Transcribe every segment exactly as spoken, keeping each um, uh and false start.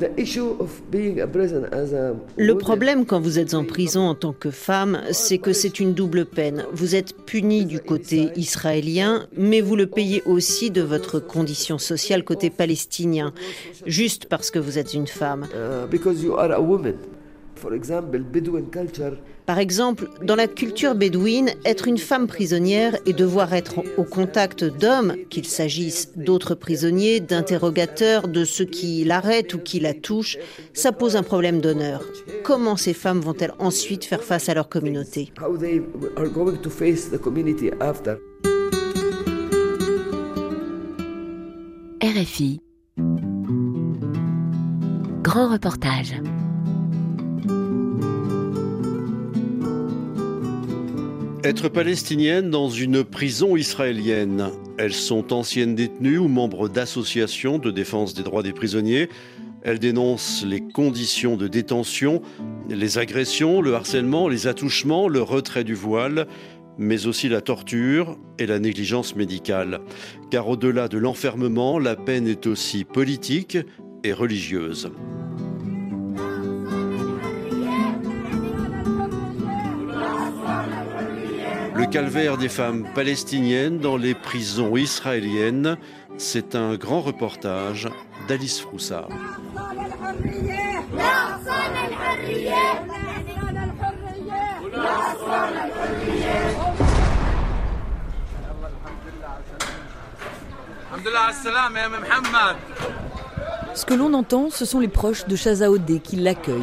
Le problème quand vous êtes en prison en tant que femme, c'est que c'est une double peine. Vous êtes punie du côté israélien, mais vous le payez aussi de votre condition sociale côté palestinien, juste parce que vous êtes une femme. Par exemple, dans la culture bédouine, être une femme prisonnière et devoir être au contact d'hommes, qu'il s'agisse d'autres prisonniers, d'interrogateurs, de ceux qui l'arrêtent ou qui la touchent, ça pose un problème d'honneur. Comment ces femmes vont-elles ensuite faire face à leur communauté ? R F I. Grand reportage. Être palestinienne dans une prison israélienne. Elles sont anciennes détenues ou membres d'associations de défense des droits des prisonniers. Elles dénoncent les conditions de détention, les agressions, le harcèlement, les attouchements, le retrait du voile, mais aussi la torture et la négligence médicale. Car au-delà de l'enfermement, la peine est aussi politique et religieuse. Le calvaire des femmes palestiniennes dans les prisons israéliennes, c'est un grand reportage d'Alice Froussard. Ce que l'on entend, ce sont les proches de Shaza Odeh qui l'accueillent.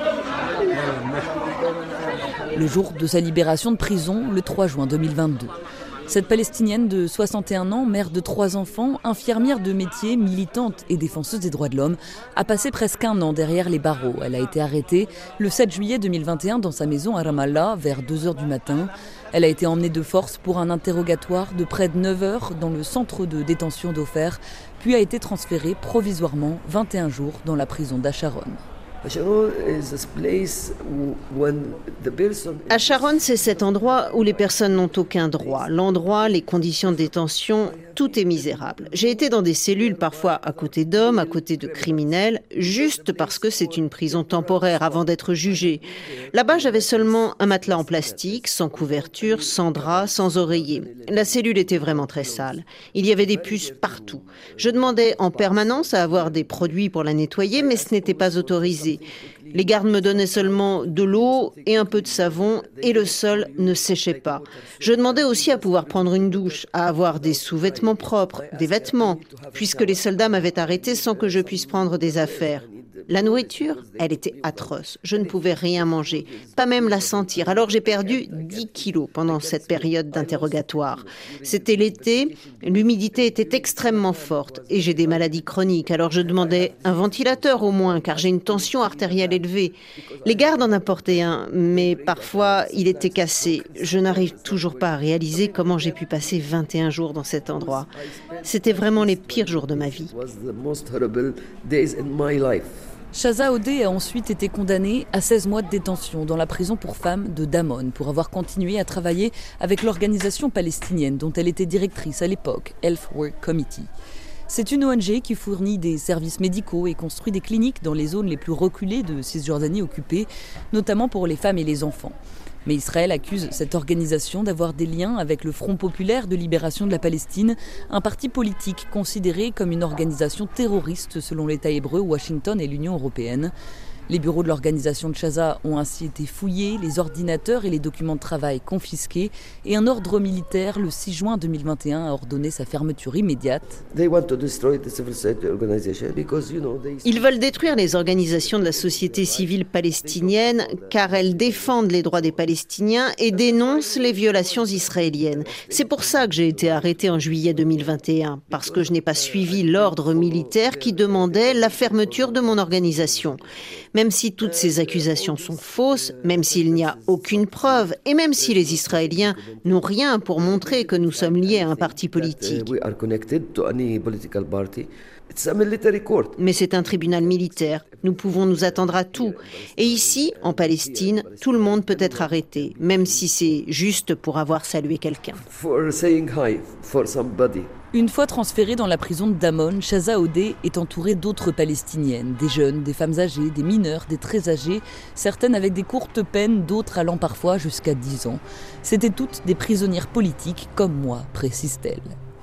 Le jour de sa libération de prison, le trois juin deux mille vingt-deux. Cette Palestinienne de soixante et un ans, mère de trois enfants, infirmière de métier, militante et défenseuse des droits de l'homme, a passé presque un an derrière les barreaux. Elle a été arrêtée le sept juillet deux mille vingt et un dans sa maison à Ramallah, vers deux heures du matin. Elle a été emmenée de force pour un interrogatoire de près de neuf heures dans le centre de détention d'Ofer, puis a été transférée provisoirement vingt et un jours dans la prison d'Asharon. Asharon, c'est cet endroit où les personnes n'ont aucun droit. L'endroit, les conditions de détention, tout est misérable. J'ai été dans des cellules parfois à côté d'hommes, à côté de criminels, juste parce que c'est une prison temporaire avant d'être jugé. Là-bas, j'avais seulement un matelas en plastique, sans couverture, sans drap, sans oreiller. La cellule était vraiment très sale. Il y avait des puces partout. Je demandais en permanence à avoir des produits pour la nettoyer, mais ce n'était pas autorisé. Les gardes me donnaient seulement de l'eau et un peu de savon et le sol ne séchait pas. Je demandais aussi à pouvoir prendre une douche, à avoir des sous-vêtements propres, des vêtements, puisque les soldats m'avaient arrêté sans que je puisse prendre des affaires. La nourriture, elle était atroce. Je ne pouvais rien manger, pas même la sentir. Alors j'ai perdu dix kilos pendant cette période d'interrogatoire. C'était l'été, l'humidité était extrêmement forte et j'ai des maladies chroniques. Alors je demandais un ventilateur au moins, car j'ai une tension artérielle élevée. Les gardes en apportaient un, mais parfois il était cassé. Je n'arrive toujours pas à réaliser comment j'ai pu passer vingt et un jours dans cet endroit. C'était vraiment les pires jours de ma vie. Shaza Odeh a ensuite été condamnée à seize mois de détention dans la prison pour femmes de Damon pour avoir continué à travailler avec l'organisation palestinienne dont elle était directrice à l'époque, Health Work Committee. C'est une O N G qui fournit des services médicaux et construit des cliniques dans les zones les plus reculées de Cisjordanie occupée, notamment pour les femmes et les enfants. Mais Israël accuse cette organisation d'avoir des liens avec le Front populaire de libération de la Palestine, un parti politique considéré comme une organisation terroriste selon l'État hébreu, Washington et l'Union européenne. Les bureaux de l'organisation de Shaza ont ainsi été fouillés, les ordinateurs et les documents de travail confisqués et un ordre militaire le six juin deux mille vingt et un a ordonné sa fermeture immédiate. Ils veulent détruire les organisations de la société civile palestinienne car elles défendent les droits des Palestiniens et dénoncent les violations israéliennes. C'est pour ça que j'ai été arrêtée en juillet deux mille vingt et un, parce que je n'ai pas suivi l'ordre militaire qui demandait la fermeture de mon organisation. Même si toutes ces accusations sont fausses, même s'il n'y a aucune preuve, et même si les Israéliens n'ont rien pour montrer que nous sommes liés à un parti politique. Mais c'est un tribunal militaire. Nous pouvons nous attendre à tout. Et ici, en Palestine, tout le monde peut être arrêté, même si c'est juste pour avoir salué quelqu'un. Une fois transférée dans la prison de Damon, Shaza Odeh est entourée d'autres Palestiniennes, des jeunes, des femmes âgées, des mineurs, des très âgées, certaines avec des courtes peines, d'autres allant parfois jusqu'à dix ans. C'étaient toutes des prisonnières politiques comme moi, précise-t-elle.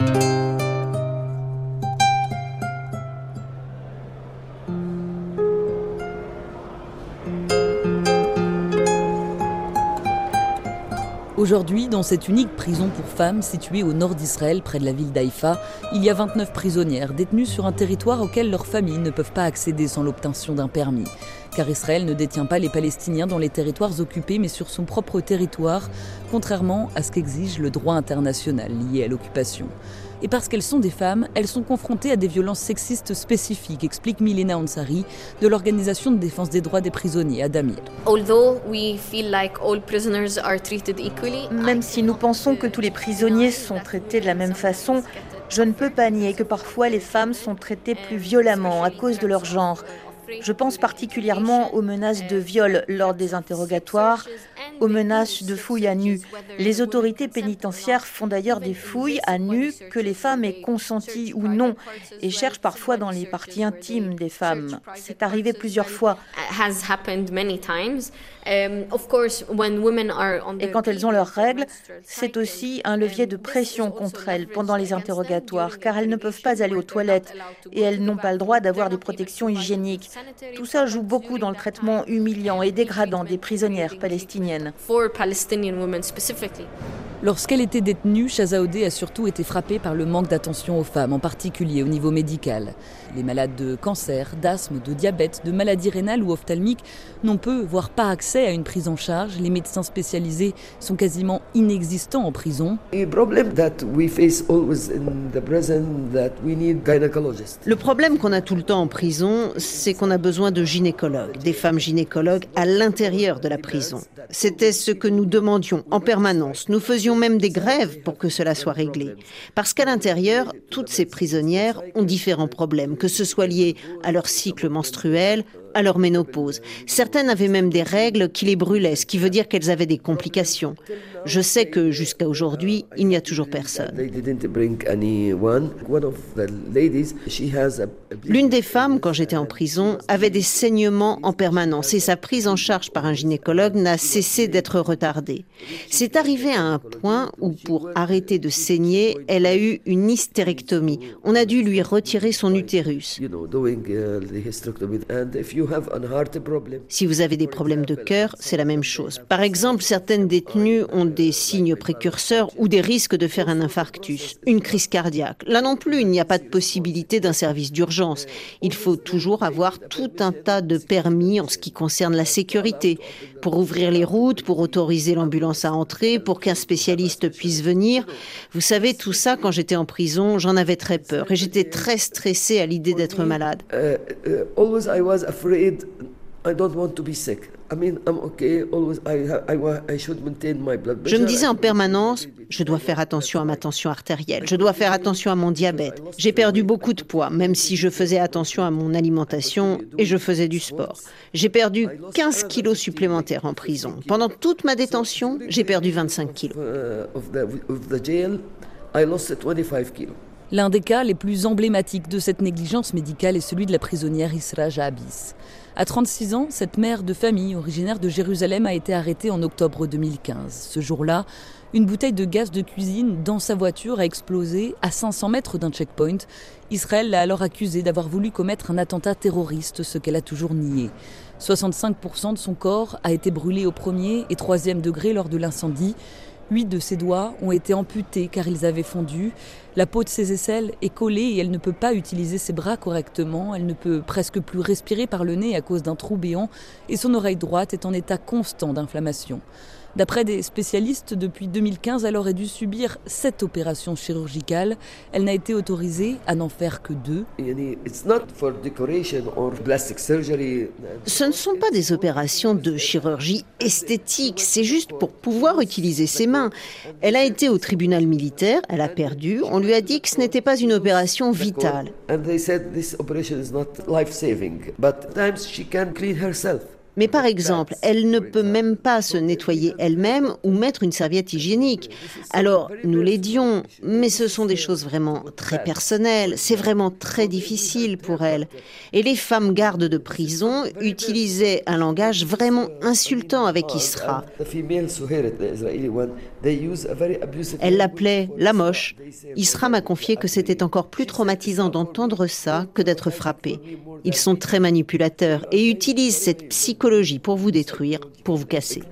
Aujourd'hui, dans cette unique prison pour femmes située au nord d'Israël, près de la ville d'Haïfa, il y a vingt-neuf prisonnières détenues sur un territoire auquel leurs familles ne peuvent pas accéder sans l'obtention d'un permis. Car Israël ne détient pas les Palestiniens dans les territoires occupés, mais sur son propre territoire, contrairement à ce qu'exige le droit international lié à l'occupation. Et parce qu'elles sont des femmes, elles sont confrontées à des violences sexistes spécifiques, explique Milena Ansari de l'Organisation de défense des droits des prisonniers à Damir. Même si nous pensons que tous les prisonniers sont traités de la même façon, je ne peux pas nier que parfois les femmes sont traitées plus violemment à cause de leur genre. Je pense particulièrement aux menaces de viol lors des interrogatoires, aux menaces de fouilles à nu. Les autorités pénitentiaires font d'ailleurs des fouilles à nu, que les femmes aient consenti ou non, et cherchent parfois dans les parties intimes des femmes. C'est arrivé plusieurs fois. Et quand elles ont leurs règles, c'est aussi un levier de pression contre elles pendant les interrogatoires, car elles ne peuvent pas aller aux toilettes et elles n'ont pas le droit d'avoir des protections hygiéniques. Tout ça joue beaucoup dans le traitement humiliant et dégradant des prisonnières palestiniennes. Lorsqu'elle était détenue, Shaza Odeh a surtout été frappée par le manque d'attention aux femmes, en particulier au niveau médical. Les malades de cancer, d'asthme, de diabète, de maladies rénales ou ophtalmiques n'ont peu, voire pas accès à une prise en charge. Les médecins spécialisés sont quasiment inexistants en prison. Le problème qu'on a tout le temps en prison, c'est qu'on a besoin de gynécologues, des femmes gynécologues à l'intérieur de la prison. C'était ce que nous demandions en permanence. Nous faisions même des grèves pour que cela soit réglé. Parce qu'à l'intérieur, toutes ces prisonnières ont différents problèmes, que ce soit lié à leur cycle menstruel, à leur ménopause. Certaines avaient même des règles qui les brûlaient, ce qui veut dire qu'elles avaient des complications. Je sais que jusqu'à aujourd'hui, il n'y a toujours personne. L'une des femmes, quand j'étais en prison, avait des saignements en permanence et sa prise en charge par un gynécologue n'a cessé d'être retardée. C'est arrivé à un point où, pour arrêter de saigner, elle a eu une hystérectomie. On a dû lui retirer son utérus. Si vous avez des problèmes de cœur, c'est la même chose. Par exemple, certaines détenues ont des signes précurseurs ou des risques de faire un infarctus, une crise cardiaque. Là non plus, il n'y a pas de possibilité d'un service d'urgence. Il faut toujours avoir tout un tas de permis en ce qui concerne la sécurité, pour ouvrir les routes, pour autoriser l'ambulance à entrer, pour qu'un spécialiste puisse venir. Vous savez, tout ça, quand j'étais en prison, j'en avais très peur et j'étais très stressée à l'idée d'être malade. Uh, uh, always I was afraid. I don't want to be sick. I mean, I'm okay. Always, I, I, I should maintain my blood pressure. Je me disais en permanence, je dois faire attention à ma tension artérielle, je dois faire attention à mon diabète. J'ai perdu beaucoup de poids, même si je faisais attention à mon alimentation et je faisais du sport. J'ai perdu quinze kilos supplémentaires en prison. Pendant toute ma détention, j'ai perdu vingt-cinq kilos. Of the, of the jail, I lost twenty-five kilos. L'un des cas les plus emblématiques de cette négligence médicale est celui de la prisonnière Isra Jabis. À trente-six ans, cette mère de famille originaire de Jérusalem a été arrêtée en octobre deux mille quinze. Ce jour-là, une bouteille de gaz de cuisine dans sa voiture a explosé à cinq cents mètres d'un checkpoint. Israël l'a alors accusée d'avoir voulu commettre un attentat terroriste, ce qu'elle a toujours nié. soixante-cinq pour cent de son corps a été brûlé au premier et troisième degré lors de l'incendie. Huit de ses doigts ont été amputés car ils avaient fondu. La peau de ses aisselles est collée et elle ne peut pas utiliser ses bras correctement. Elle ne peut presque plus respirer par le nez à cause d'un trou béant et son oreille droite est en état constant d'inflammation. D'après des spécialistes, depuis deux mille quinze, elle aurait dû subir sept opérations chirurgicales. Elle n'a été autorisée à n'en faire que deux. Ce ne sont pas des opérations de chirurgie esthétique, c'est juste pour pouvoir utiliser ses mains. Elle a été au tribunal militaire, elle a perdu. On lui a dit que ce n'était pas une opération vitale. Mais par exemple, elle ne peut même pas se nettoyer elle-même ou mettre une serviette hygiénique. Alors, nous l'aidions, mais ce sont des choses vraiment très personnelles. C'est vraiment très difficile pour elle. Et les femmes gardes de prison utilisaient un langage vraiment insultant avec Isra. Elle l'appelait la moche. Isra m'a confié que c'était encore plus traumatisant d'entendre ça que d'être frappé. Ils sont très manipulateurs et utilisent cette psychologie pour vous détruire, pour vous casser.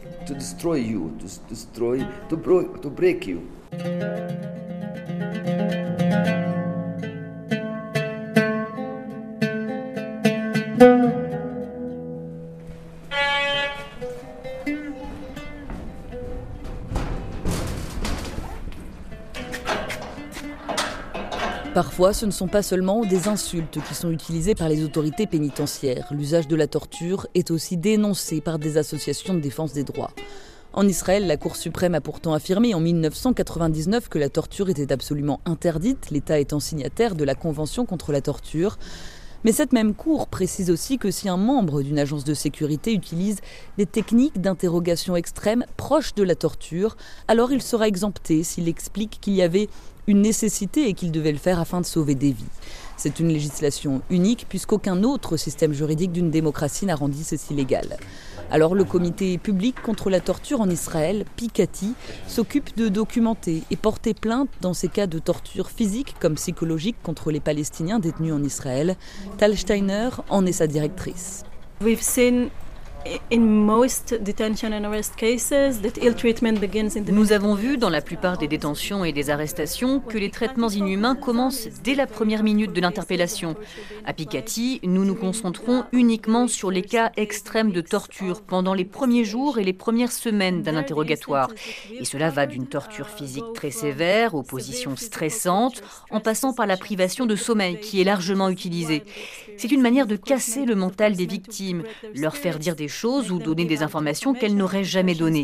Parfois, ce ne sont pas seulement des insultes qui sont utilisées par les autorités pénitentiaires. L'usage de la torture est aussi dénoncé par des associations de défense des droits. En Israël, la Cour suprême a pourtant affirmé en mille neuf cent quatre-vingt-dix-neuf que la torture était absolument interdite, l'État étant signataire de la Convention contre la torture. Mais cette même Cour précise aussi que si un membre d'une agence de sécurité utilise des techniques d'interrogation extrême proches de la torture, alors il sera exempté s'il explique qu'il y avait une nécessité et qu'il devait le faire afin de sauver des vies. C'est une législation unique puisqu'aucun autre système juridique d'une démocratie n'a rendu ceci légal. Alors le comité public contre la torture en Israël, Pikati, s'occupe de documenter et porter plainte dans ces cas de torture physique comme psychologique contre les Palestiniens détenus en Israël. Tal Steiner en est sa directrice. We've seen in most detention and arrest cases that ill treatment begins in the... Nous avons vu dans la plupart des détentions et des arrestations que les traitements inhumains commencent dès la première minute de l'interpellation. À Pikati, nous nous concentrons uniquement sur les cas extrêmes de torture pendant les premiers jours et les premières semaines d'un interrogatoire. Et cela va d'une torture physique très sévère aux positions stressantes, en passant par la privation de sommeil qui est largement utilisée. C'est une manière de casser le mental des victimes, leur faire dire des choses ou donner des informations qu'elles n'auraient jamais données.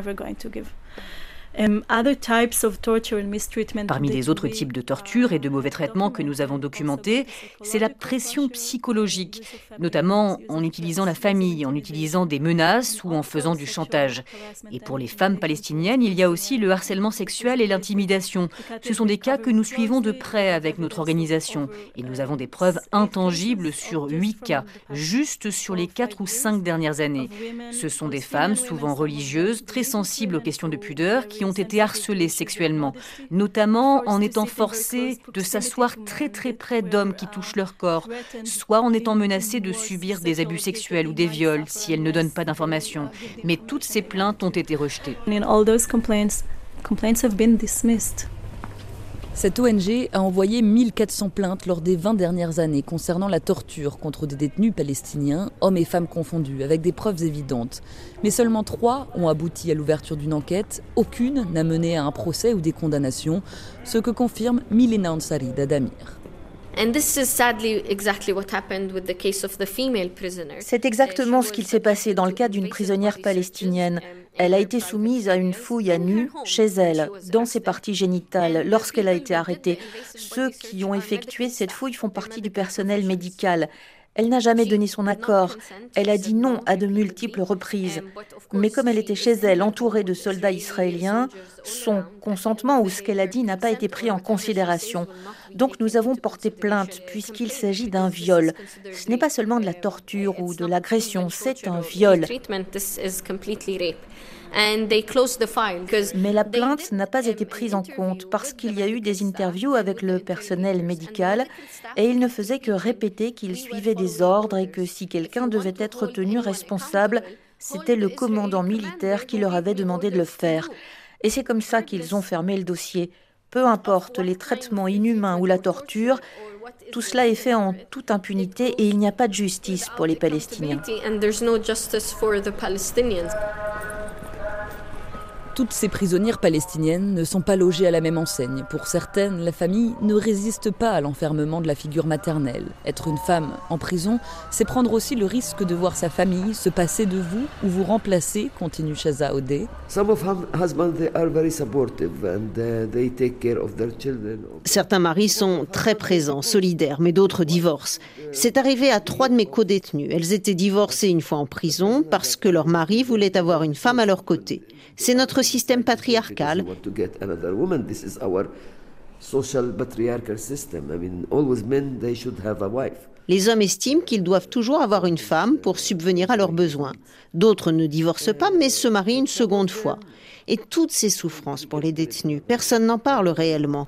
Parmi les autres types de torture et de mauvais traitements que nous avons documentés, c'est la pression psychologique, notamment en utilisant la famille, en utilisant des menaces ou en faisant du chantage. Et pour les femmes palestiniennes, il y a aussi le harcèlement sexuel et l'intimidation. Ce sont des cas que nous suivons de près avec notre organisation. Et nous avons des preuves intangibles sur huit cas, juste sur les quatre ou cinq dernières années. Ce sont des femmes, souvent religieuses, très sensibles aux questions de pudeur, qui ont été harcelées sexuellement, notamment en étant forcées de s'asseoir très très près d'hommes qui touchent leur corps, soit en étant menacées de subir des abus sexuels ou des viols si elles ne donnent pas d'informations. Mais toutes ces plaintes ont été rejetées. Cette O N G a envoyé mille quatre cents plaintes lors des vingt dernières années concernant la torture contre des détenus palestiniens, hommes et femmes confondus, avec des preuves évidentes. Mais seulement trois ont abouti à l'ouverture d'une enquête. Aucune n'a mené à un procès ou des condamnations, ce que confirme Milena Ansari d'Adamir. C'est exactement ce qu'il s'est passé dans le cas d'une prisonnière palestinienne. Elle a été soumise à une fouille à nu chez elle, dans ses parties génitales, lorsqu'elle a été arrêtée. Ceux qui ont effectué cette fouille font partie du personnel médical. Elle n'a jamais donné son accord. Elle a dit non à de multiples reprises. Mais comme elle était chez elle, entourée de soldats israéliens, son consentement ou ce qu'elle a dit n'a pas été pris en considération. Donc nous avons porté plainte puisqu'il s'agit d'un viol. Ce n'est pas seulement de la torture ou de l'agression, c'est un viol. Mais la plainte n'a pas été prise en compte parce qu'il y a eu des interviews avec le personnel médical et il ne faisait que répéter qu'il suivait des ordres et que si quelqu'un devait être tenu responsable, c'était le commandant militaire qui leur avait demandé de le faire. Et c'est comme ça qu'ils ont fermé le dossier. Peu importe les traitements inhumains ou la torture, tout cela est fait en toute impunité et il n'y a pas de justice pour les Palestiniens. Toutes ces prisonnières palestiniennes ne sont pas logées à la même enseigne. Pour certaines, la famille ne résiste pas à l'enfermement de la figure maternelle. Être une femme en prison, c'est prendre aussi le risque de voir sa famille se passer de vous ou vous remplacer, continue Shaza Odeh. Certains maris sont très présents, solidaires, mais d'autres divorcent. C'est arrivé à trois de mes co-détenues. Elles étaient divorcées une fois en prison parce que leur mari voulait avoir une femme à leur côté. C'est notre système patriarcal. Les hommes estiment qu'ils doivent toujours avoir une femme pour subvenir à leurs besoins. D'autres ne divorcent pas, mais se marient une seconde fois. Et toutes ces souffrances pour les détenus, personne n'en parle réellement.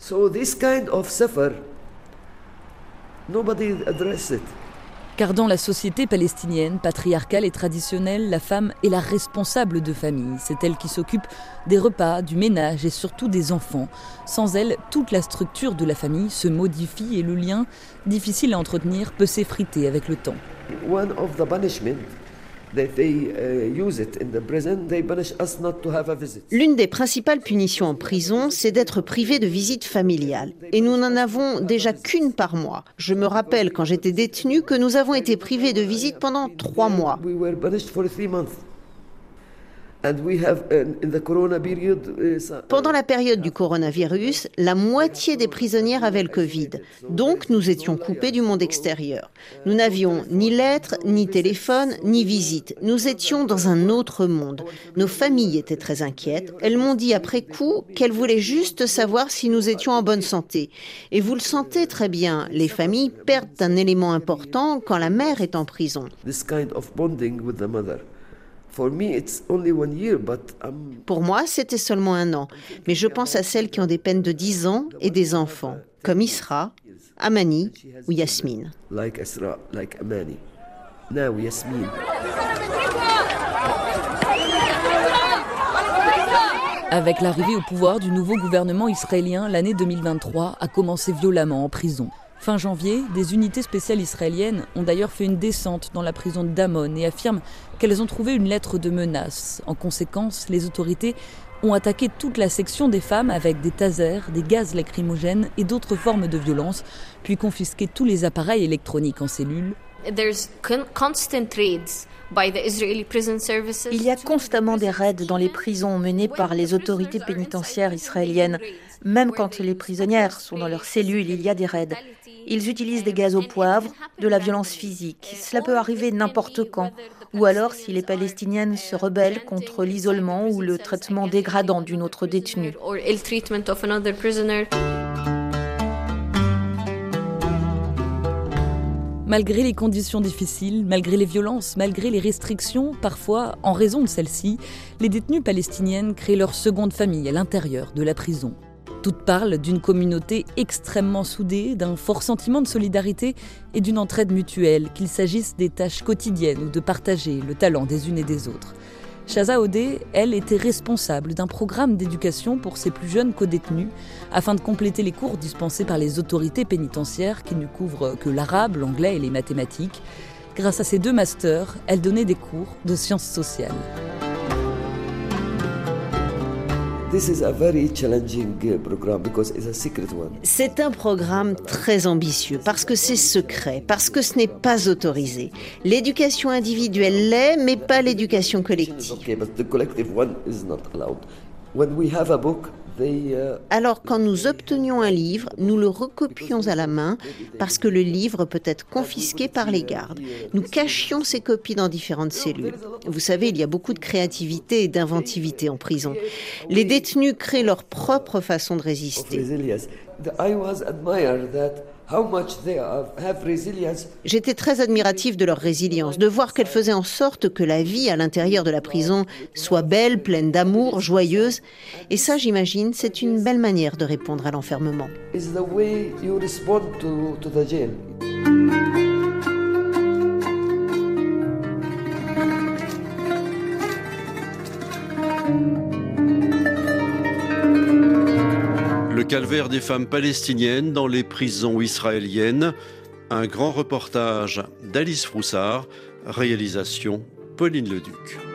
Car dans la société palestinienne, patriarcale et traditionnelle, la femme est la responsable de famille. C'est elle qui s'occupe des repas, du ménage et surtout des enfants. Sans elle, toute la structure de la famille se modifie et le lien, difficile à entretenir, peut s'effriter avec le temps. One of the punishment that they uh, use it in the prison, they punish us not to have a visit. L'une des principales punitions en prison, c'est d'être privé de visites familiales. Et nous n'en avons déjà qu'une par mois. Je me rappelle quand j'étais détenue que nous avons été privés de visites pendant trois mois. We were punished for three months. And we have, in the corona period, uh, Pendant la période du coronavirus, la moitié des prisonnières avaient le Covid. Donc nous étions coupés du monde extérieur. Nous n'avions ni lettres, ni téléphone, ni visite. Nous étions dans un autre monde. Nos familles étaient très inquiètes. Elles m'ont dit après coup qu'elles voulaient juste savoir si nous étions en bonne santé. Et vous le sentez très bien, les familles perdent un élément important quand la mère est en prison. This kind of bonding with the mother. For me, it's only one year, but I'm... Pour moi, c'était seulement un an. Mais je pense à celles qui ont des peines de dix ans et des enfants, comme Isra, Amani ou Yasmine. Like Isra, like Amani. Now Yasmine. Avec l'arrivée au pouvoir du nouveau gouvernement israélien, l'année deux mille vingt-trois a commencé violemment en prison. Fin janvier, des unités spéciales israéliennes ont d'ailleurs fait une descente dans la prison de Damon et affirment qu'elles ont trouvé une lettre de menace. En conséquence, les autorités ont attaqué toute la section des femmes avec des tasers, des gaz lacrymogènes et d'autres formes de violence, puis confisqué tous les appareils électroniques en cellule. Il y a constamment des raids dans les prisons menés par les autorités pénitentiaires israéliennes. Même quand les prisonnières sont dans leurs cellules, il y a des raids. Ils utilisent des gaz au poivre, de la violence physique. Cela peut arriver n'importe quand. Ou alors si les Palestiniennes se rebellent contre l'isolement ou le traitement dégradant d'une autre détenue. Malgré les conditions difficiles, malgré les violences, malgré les restrictions, parfois en raison de celles-ci, les détenues palestiniennes créent leur seconde famille à l'intérieur de la prison. Toutes parlent d'une communauté extrêmement soudée, d'un fort sentiment de solidarité et d'une entraide mutuelle, qu'il s'agisse des tâches quotidiennes ou de partager le talent des unes et des autres. Shaza Odeh, elle, était responsable d'un programme d'éducation pour ses plus jeunes co-détenus afin de compléter les cours dispensés par les autorités pénitentiaires qui ne couvrent que l'arabe, l'anglais et les mathématiques. Grâce à ces deux masters, elle donnait des cours de sciences sociales. C'est un programme très ambitieux parce que c'est secret, parce que ce n'est pas autorisé. L'éducation individuelle l'est, mais pas l'éducation collective. Alors, quand nous obtenions un livre, nous le recopions à la main parce que le livre peut être confisqué par les gardes. Nous cachions ces copies dans différentes cellules. Vous savez, il y a beaucoup de créativité et d'inventivité en prison. Les détenus créent leur propre façon de résister. J'étais très admiratif de leur résilience, de voir qu'elles faisaient en sorte que la vie à l'intérieur de la prison soit belle, pleine d'amour, joyeuse. Et ça, j'imagine, c'est une belle manière de répondre à l'enfermement. Le calvaire des femmes palestiniennes dans les prisons israéliennes. Un grand reportage d'Alice Froussard, réalisation Pauline Leduc.